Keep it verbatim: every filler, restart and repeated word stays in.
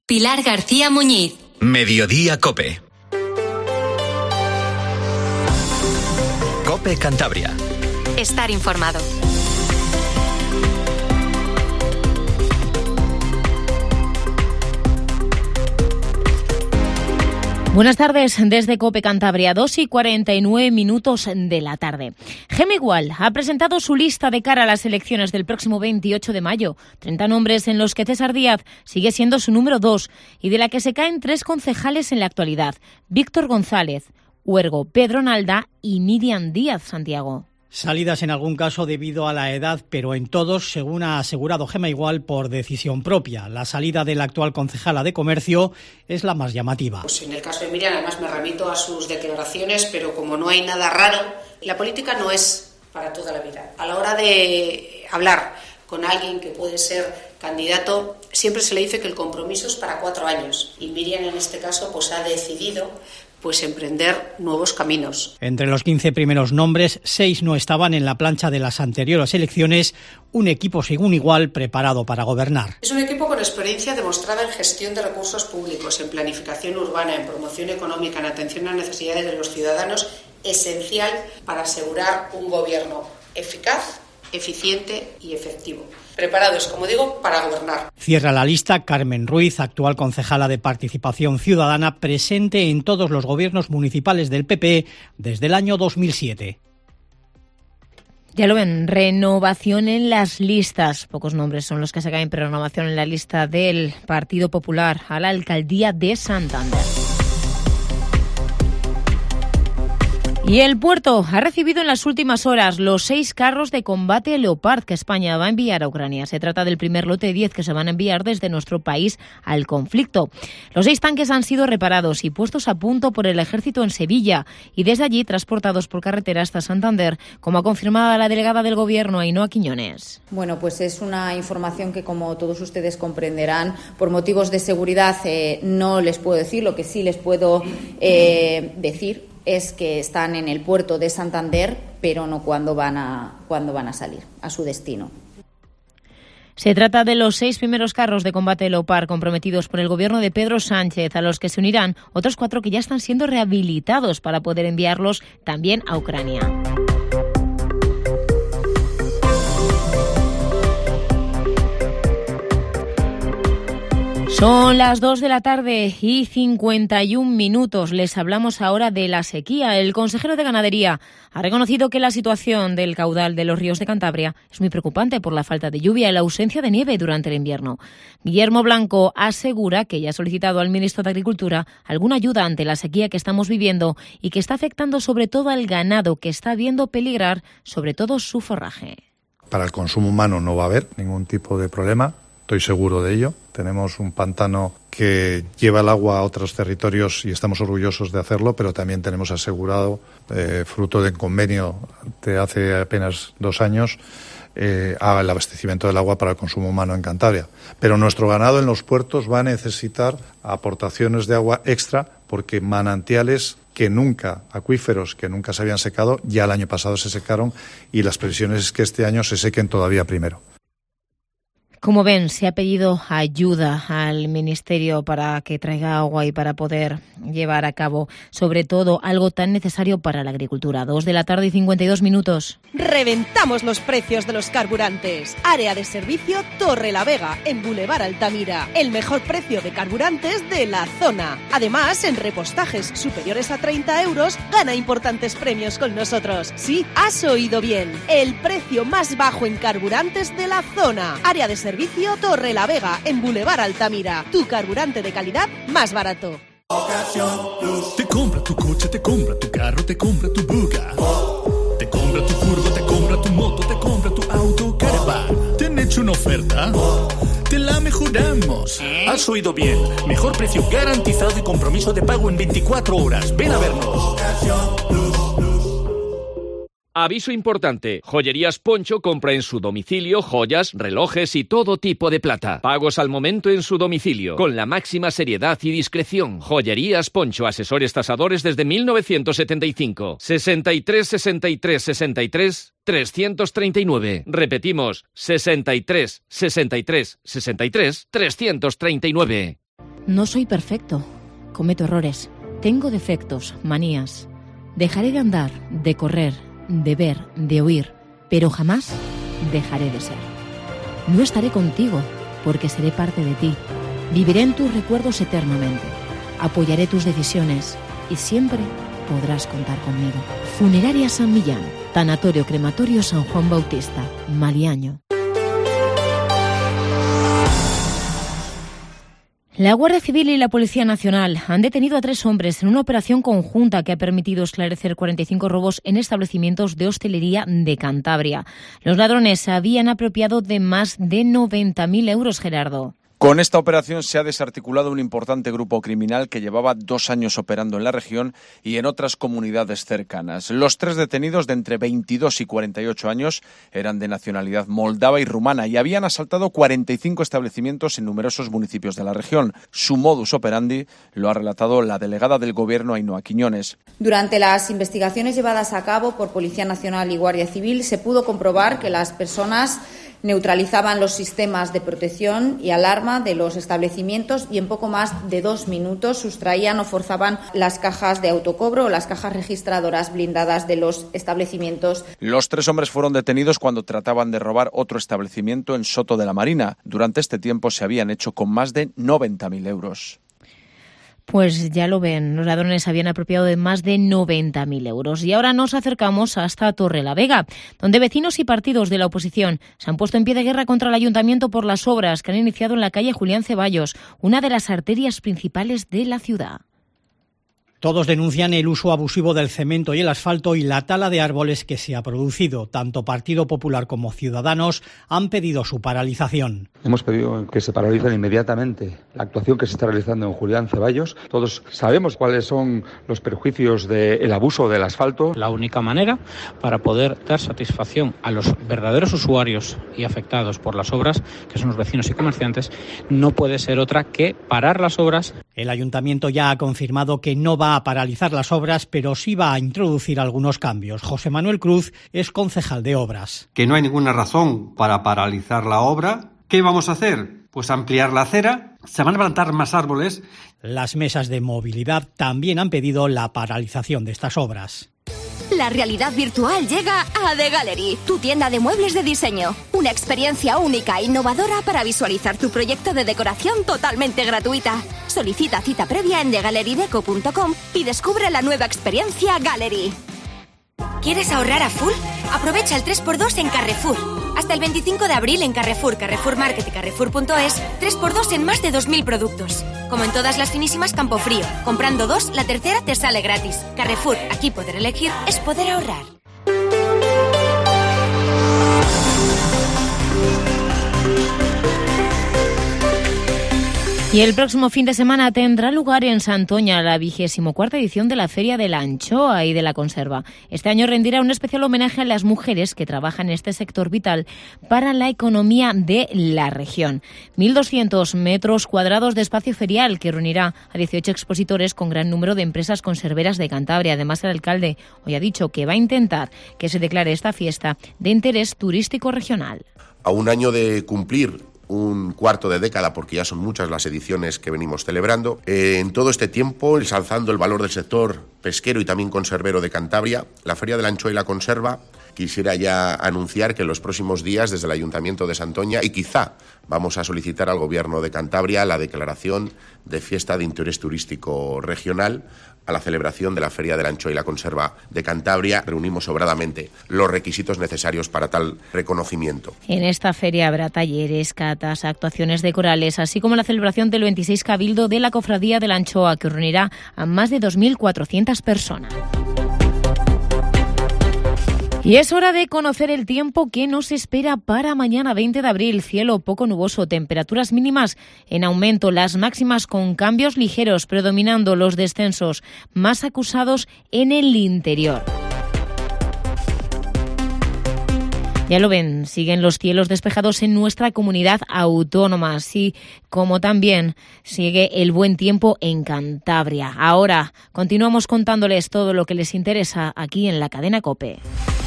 Pilar García Muñiz. Mediodía COPE. COPE Cantabria. Estar informado. Buenas tardes desde COPE Cantabria, dos y cuarenta y nueve minutos de la tarde. Gema Igual ha presentado su lista de cara a las elecciones del próximo veintiocho de mayo. treinta nombres en los que César Díaz sigue siendo su número dos y de la que se caen tres concejales en la actualidad. Víctor González, Huergo, Pedro Nalda y Miriam Díaz Santiago. Salidas en algún caso debido a la edad, pero en todos, según ha asegurado Gema Igual, por decisión propia. La salida de la actual concejala de Comercio es la más llamativa. Pues en el caso de Miriam, además me remito a sus declaraciones, pero como no hay nada raro, la política no es para toda la vida. A la hora de hablar con alguien que puede ser candidato, siempre se le dice que el compromiso es para cuatro años. Y Miriam, en este caso, pues ha decidido pues emprender nuevos caminos. Entre los quince primeros nombres, seis no estaban en la plancha de las anteriores elecciones, un equipo según Igual preparado para gobernar. Es un equipo con experiencia demostrada en gestión de recursos públicos, en planificación urbana, en promoción económica, en atención a las necesidades de los ciudadanos, esencial para asegurar un gobierno eficaz, eficiente y efectivo. Preparados, como digo, para gobernar. Cierra la lista Carmen Ruiz, actual concejala de Participación Ciudadana, presente en todos los gobiernos municipales del P P desde el año dos mil siete. Ya lo ven, renovación en las listas. Pocos nombres son los que se caen, pero renovación en la lista del Partido Popular a la alcaldía de Santander. Y el puerto ha recibido en las últimas horas los seis carros de combate Leopard que España va a enviar a Ucrania. Se trata del primer lote de diez que se van a enviar desde nuestro país al conflicto. Los seis tanques han sido reparados y puestos a punto por el ejército en Sevilla y desde allí transportados por carretera hasta Santander, como ha confirmado la delegada del Gobierno, Ainhoa Quiñones. Bueno, pues es una información que, como todos ustedes comprenderán, por motivos de seguridad eh, no les puedo decir. Lo que sí les puedo eh, decir es que están en el puerto de Santander, pero no cuándo van a, cuándo van a salir a su destino. Se trata de los seis primeros carros de combate Leopard comprometidos por el gobierno de Pedro Sánchez, a los que se unirán otros cuatro que ya están siendo rehabilitados para poder enviarlos también a Ucrania. Son las dos de la tarde y cincuenta y un minutos. Les hablamos ahora de la sequía. El consejero de Ganadería ha reconocido que la situación del caudal de los ríos de Cantabria es muy preocupante por la falta de lluvia y la ausencia de nieve durante el invierno. Guillermo Blanco asegura que ya ha solicitado al ministro de Agricultura alguna ayuda ante la sequía que estamos viviendo y que está afectando sobre todo al ganado, que está viendo peligrar sobre todo su forraje. Para el consumo humano no va a haber ningún tipo de problema. Estoy seguro de ello. Tenemos un pantano que lleva el agua a otros territorios y estamos orgullosos de hacerlo, pero también tenemos asegurado, eh, fruto del convenio de hace apenas dos años, eh, el abastecimiento del agua para el consumo humano en Cantabria. Pero nuestro ganado en los puertos va a necesitar aportaciones de agua extra porque manantiales que nunca, acuíferos que nunca se habían secado, ya el año pasado se secaron y las previsiones es que este año se sequen todavía primero. Como ven, se ha pedido ayuda al Ministerio para que traiga agua y para poder llevar a cabo, sobre todo, algo tan necesario para la agricultura. Dos de la tarde y cincuenta y dos minutos. Reventamos los precios de los carburantes. Área de servicio Torre la Vega, en Boulevard Altamira. El mejor precio de carburantes de la zona. Además, en repostajes superiores a treinta euros, gana importantes premios con nosotros. Sí, has oído bien. El precio más bajo en carburantes de la zona. Área de servicio Servicio Torre la Vega, en Boulevard Altamira. Tu carburante de calidad más barato. Te compra tu coche, te compra tu carro, te compra tu buga. Te compra tu furgo, te compra tu moto, te compra tu auto, caravan. ¿Te han hecho una oferta? Te la mejoramos. Has oído bien. Mejor precio garantizado y compromiso de pago en veinticuatro horas. Ven a vernos. Aviso importante, Joyerías Poncho compra en su domicilio joyas, relojes y todo tipo de plata. Pagos al momento en su domicilio, con la máxima seriedad y discreción. Joyerías Poncho, asesores tasadores desde mil novecientos setenta y cinco. sesenta y tres, sesenta y tres, sesenta y tres, trescientos treinta y nueve. Repetimos, sesenta y tres, sesenta y tres, sesenta y tres, trescientos treinta y nueve. No soy perfecto. Cometo errores. Tengo defectos, manías. Dejaré de andar, de correr, de ver, de oír, pero jamás dejaré de ser. No estaré contigo, porque seré parte de ti. Viviré en tus recuerdos eternamente. Apoyaré tus decisiones y siempre podrás contar conmigo. Funeraria San Millán, Tanatorio Crematorio San Juan Bautista, Maliaño. La Guardia Civil y la Policía Nacional han detenido a tres hombres en una operación conjunta que ha permitido esclarecer cuarenta y cinco robos en establecimientos de hostelería de Cantabria. Los ladrones se habían apropiado de más de noventa mil euros, Gerardo. Con esta operación se ha desarticulado un importante grupo criminal que llevaba dos años operando en la región y en otras comunidades cercanas. Los tres detenidos, de entre veintidós y cuarenta y ocho años, eran de nacionalidad moldava y rumana y habían asaltado cuarenta y cinco establecimientos en numerosos municipios de la región. Su modus operandi lo ha relatado la delegada del Gobierno, Ainhoa Quiñones. Durante las investigaciones llevadas a cabo por Policía Nacional y Guardia Civil se pudo comprobar que las personas neutralizaban los sistemas de protección y alarma de los establecimientos y en poco más de dos minutos sustraían o forzaban las cajas de autocobro o las cajas registradoras blindadas de los establecimientos. Los tres hombres fueron detenidos cuando trataban de robar otro establecimiento en Soto de la Marina. Durante este tiempo se habían hecho con más de noventa mil euros. Pues ya lo ven, los ladrones habían apropiado de más de noventa mil euros. Y ahora nos acercamos hasta Torrelavega, donde vecinos y partidos de la oposición se han puesto en pie de guerra contra el ayuntamiento por las obras que han iniciado en la calle Julián Ceballos, una de las arterias principales de la ciudad. Todos denuncian el uso abusivo del cemento y el asfalto y la tala de árboles que se ha producido. Tanto Partido Popular como Ciudadanos han pedido su paralización. Hemos pedido que se paralice inmediatamente la actuación que se está realizando en Julián Ceballos. Todos sabemos cuáles son los perjuicios del abuso del asfalto. La única manera para poder dar satisfacción a los verdaderos usuarios y afectados por las obras, que son los vecinos y comerciantes, no puede ser otra que parar las obras. El ayuntamiento ya ha confirmado que no va a paralizar las obras, pero sí va a introducir algunos cambios. José Manuel Cruz es concejal de obras. Que no hay ninguna razón para paralizar la obra. ¿Qué vamos a hacer? Pues ampliar la acera. Se van a plantar más árboles. Las mesas de movilidad también han pedido la paralización de estas obras. La realidad virtual llega a The Gallery, tu tienda de muebles de diseño. Una experiencia única e innovadora para visualizar tu proyecto de decoración totalmente gratuita. Solicita cita previa en the gallery deco punto com y descubre la nueva experiencia Gallery. ¿Quieres ahorrar a full? Aprovecha el tres por dos en Carrefour. Hasta el veinticinco de abril en Carrefour, Carrefour Market y Carrefour punto es, tres por dos en más de dos mil productos. Como en todas las finísimas Campofrío. Comprando dos, la tercera te sale gratis. Carrefour, aquí poder elegir es poder ahorrar. Y el próximo fin de semana tendrá lugar en Santoña la vigésimo cuarta edición de la Feria de la Anchoa y de la Conserva. Este año rendirá un especial homenaje a las mujeres que trabajan en este sector vital para la economía de la región. mil doscientos metros cuadrados de espacio ferial que reunirá a dieciocho expositores con gran número de empresas conserveras de Cantabria. Además, el alcalde hoy ha dicho que va a intentar que se declare esta fiesta de interés turístico regional. A un año de cumplir un cuarto de década, porque ya son muchas las ediciones que venimos celebrando. Eh, en todo este tiempo, ensalzando el valor del sector pesquero y también conservero de Cantabria, la Feria de la Anchoa y la Conserva, quisiera ya anunciar que en los próximos días, desde el Ayuntamiento de Santoña, y quizá vamos a solicitar al Gobierno de Cantabria la declaración de fiesta de interés turístico regional a la celebración de la Feria de la Anchoa y la Conserva de Cantabria. Reunimos sobradamente los requisitos necesarios para tal reconocimiento. En esta feria habrá talleres, catas, actuaciones de corales, así como la celebración del veintiséis Cabildo de la Cofradía de la Anchoa, que reunirá a más de dos mil cuatrocientas personas. Y es hora de conocer el tiempo que nos espera para mañana veinte de abril. Cielo poco nuboso, temperaturas mínimas en aumento, las máximas con cambios ligeros, predominando los descensos más acusados en el interior. Ya lo ven, siguen los cielos despejados en nuestra comunidad autónoma, así como también sigue el buen tiempo en Cantabria. Ahora continuamos contándoles todo lo que les interesa aquí en la cadena COPE.